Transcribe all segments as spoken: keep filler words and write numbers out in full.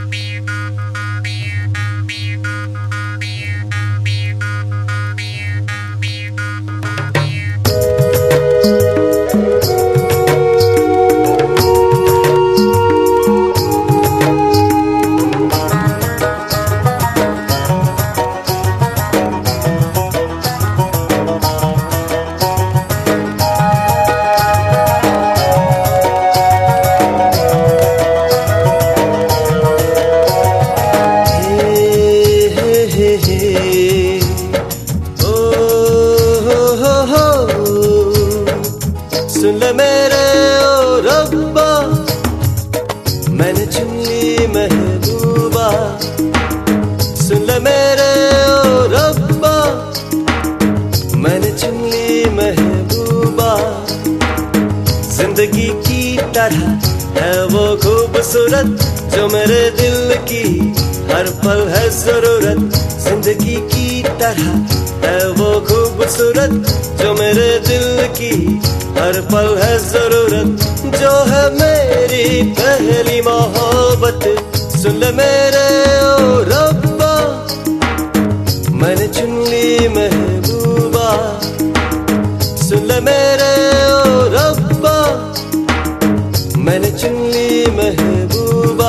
सुन ले मेरे ओ रब्बा, मैंने चुन ली महबूबा। सुन ले मेरे ओ रब्बा, मैंने चुन ली महबूबा। जिंदगी की तरह है वो खूबसूरत जो मेरे दिल की हर पल है जरूरत। जिंदगी की तरह है वो खूबसूरत जो मेरे दिल की हर पल है जरूरत, जो है मेरी पहली मोहब्बत। सुन ले मेरे ओ रब्बा, मैंने चुन ली महबूबा। सुन ले मेरे ओ रब्बा, मैंने चुन ली महबूबा।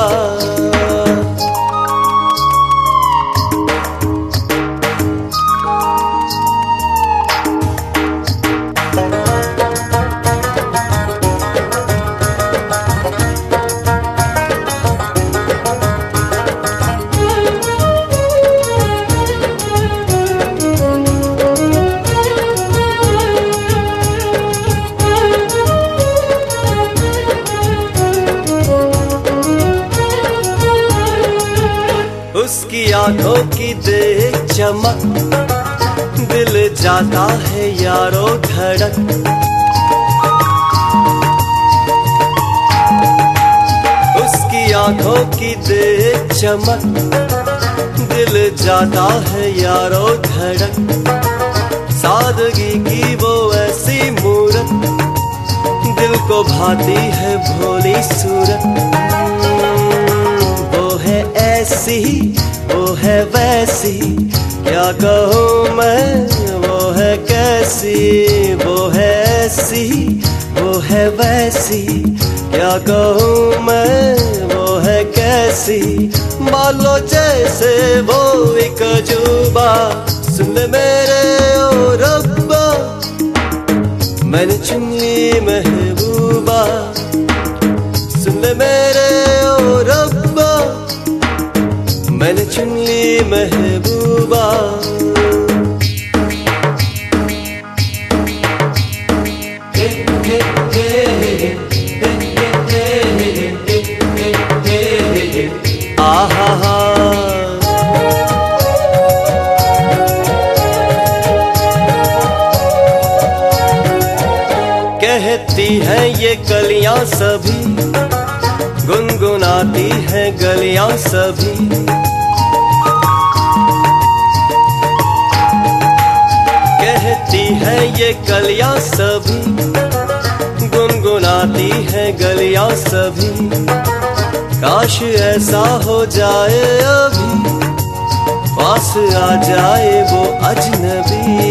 उसकी आंखों की देख चमक, दिल जाता है यारो धड़क। उसकी आंखों की देख चमक, दिल जाता है यारो धड़क। सादगी की वो ऐसी मूरत, दिल को भाती है भोली सूरत। वो है ऐसी, वो है वैसी, क्या कहूँ मैं, वो है कैसी। वो है ऐसी, वो है वैसी, क्या कहूँ मैं, वो है कैसी। मानो जैसे वो एक अजूबा। सुन ले मेरे ओ रब्बा, मैंने चुन ली महबूबा। सुन ले मेरे ओ रब्बा, मैंने चुन ली महबूबा। आहा हा, कहती हैं ये कलियां सभी, गुनगुनाती हैं गलियां सभी। कहती हैं ये कलियां सभी, गुनगुनाती हैं गलियां सभी। काश ऐसा हो जाए अभी, पास आ जाए वो अजनबी।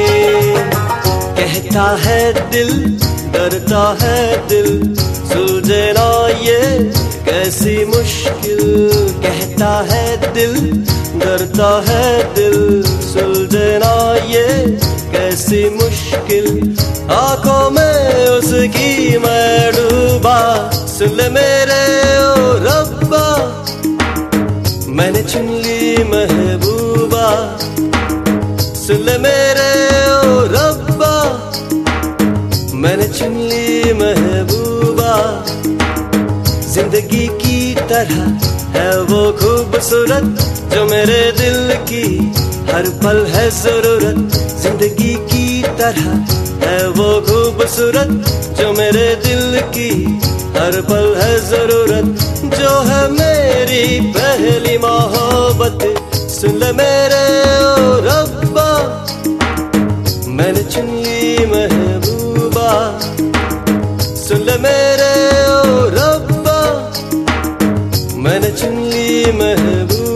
कहता है दिल, डरता है दिल, सुलझे ना ये कैसी मुश्किल। कहता है दिल, डरता है दिल, सुलझे ना ये कैसी मुश्किल। आंखों में उसकी मैं डूबा। सुन ले मेरे ओ रब्बा, मैंने चुन ली महबूबा। सुन ले मेरे ओ रब्बा, मैंने चुन ली महबूबा। जिंदगी की तरह है वो खूबसूरत जो मेरे दिल की हर पल है जरूरत। जिंदगी की तरह है वो खूबसूरत जो मेरे दिल की हर पल है जरूरत, जो है मेरी पहली मोहब्बत। सुन ले मेरे ओ रब्बा, मैंने चुन ली महबूबा। सुन ले मेरे ओ रब्बा, मैंने चुन ली महबूबा।